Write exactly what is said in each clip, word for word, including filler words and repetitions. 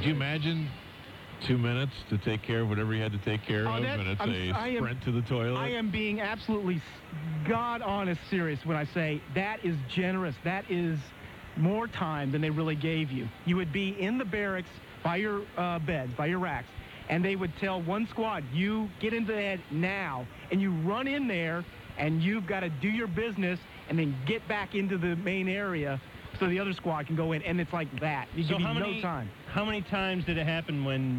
you imagine two minutes to take care of whatever you had to take care Oh, of, that- and it's I'm- a I am- sprint to the toilet? I am being absolutely God-honest serious when I say that is generous. That is more time than they really gave you. You would be in the barracks by your uh, beds, by your racks, and they would tell one squad, you get into bed now, and you run in there, and you've got to do your business and then get back into the main area so the other squad can go in, and it's like that. You So give you how no many time. how many times did it happen when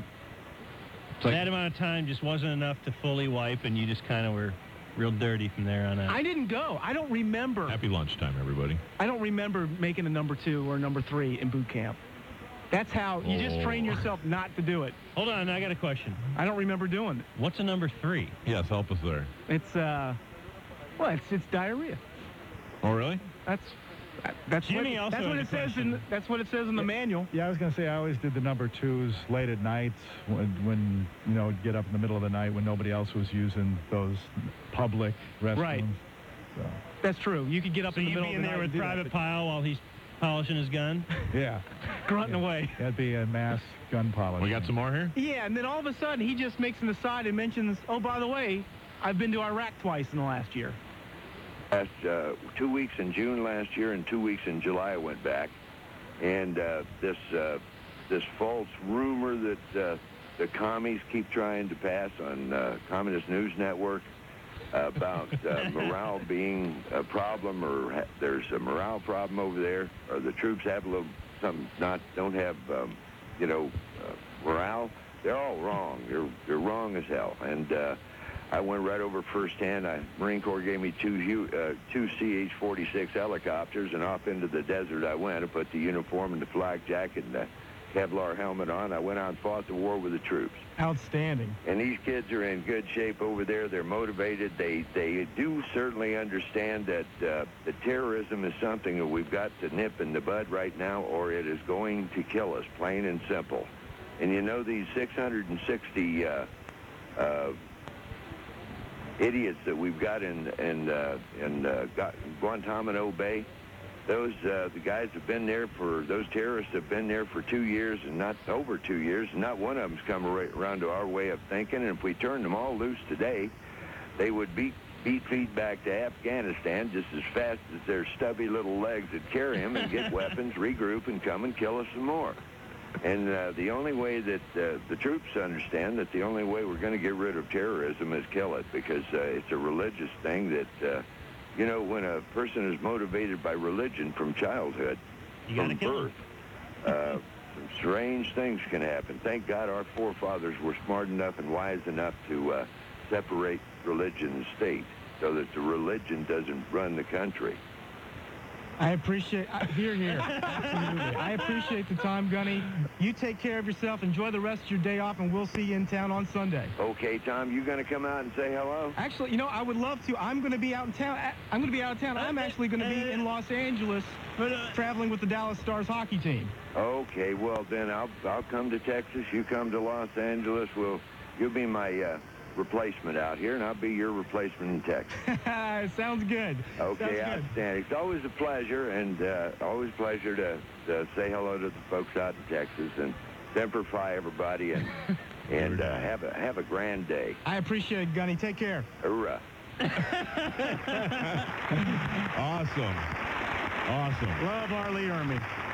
like- that amount of time just wasn't enough to fully wipe, and you just kind of were real dirty from there on out? I didn't go. I don't remember. Happy lunchtime, everybody. I don't remember making a number two or number three in boot camp. That's how you just train Oh. yourself not to do it. Hold on, I got a question. I don't remember doing it. What's a number three? Yes, help us there. It's uh, well, it's it's diarrhea. Oh, really? That's that's Jimmy what, also that's what had it a says question. in that's what it says in the manual. Yeah, I was going to say I always did the number twos late at night when, when you know, get up in the middle of the night when nobody else was using those public restrooms. Right. So, That's true. You could get up So in the you middle be of in the there night with and do Private that, Pile while he's polishing his gun? yeah. but grunting away. That'd be a mass gun polish. We got some more here? Yeah, and then all of a sudden he just makes an aside and mentions, oh, by the way, I've been to Iraq twice in the last year. Last uh, two weeks in June last year and two weeks in July I went back, and uh, this uh, this false rumor that uh, the commies keep trying to pass on uh, Communist News Network about uh, morale being a problem, or ha- there's a morale problem over there, or the troops have a little some not don't have um, you know uh, morale. They're all wrong. They're they're wrong as hell, and. Uh, I went right over firsthand. I, Marine Corps gave me two hu- uh, two C H forty-six helicopters, and off into the desert I went. I put the uniform and the flak jacket and the Kevlar helmet on. I went out and fought the war with the troops. Outstanding. And these kids are in good shape over there. They're motivated. They they do certainly understand that uh, the terrorism is something that we've got to nip in the bud right now, or it is going to kill us, plain and simple. And you know, these six hundred sixty uh, uh, idiots that we've got in in uh, in uh, Guantanamo Bay. Those uh, the guys have been there for those terrorists have been there for two years and not over two years, and not one of them's come right around to our way of thinking. And if we turned them all loose today, they would beat beat feet back to Afghanistan just as fast as their stubby little legs would carry them, and get weapons, regroup, and come and kill us some more. And uh, the only way that uh, the troops understand that the only way we're going to get rid of terrorism is kill it, because uh, it's a religious thing that, uh, you know, when a person is motivated by religion from childhood, You gotta from kill birth, uh, some strange things can happen. Thank God our forefathers were smart enough and wise enough to uh, separate religion and state so that the religion doesn't run the country. I appreciate, I, here, here, absolutely. I appreciate the time, Gunny. You take care of yourself. Enjoy the rest of your day off, and we'll see you in town on Sunday. Okay, Tom, you going to come out and say hello? Actually, you know, I would love to. I'm going to be out in town. I'm going to be out of town. I'm actually going to be in Los Angeles traveling with the Dallas Stars hockey team. Okay, well then I'll I'll come to Texas. You come to Los Angeles. We'll you'll be my uh, replacement out here, and I'll be your replacement in Texas. Sounds good. Okay, Sounds good. outstanding. It's always a pleasure, and uh, always a pleasure to, to say hello to the folks out in Texas, and Semper Fi, everybody, and and uh, have a have a grand day. I appreciate it, Gunny. Take care. Hoorah. Awesome. Awesome. Love Arlie Ermy.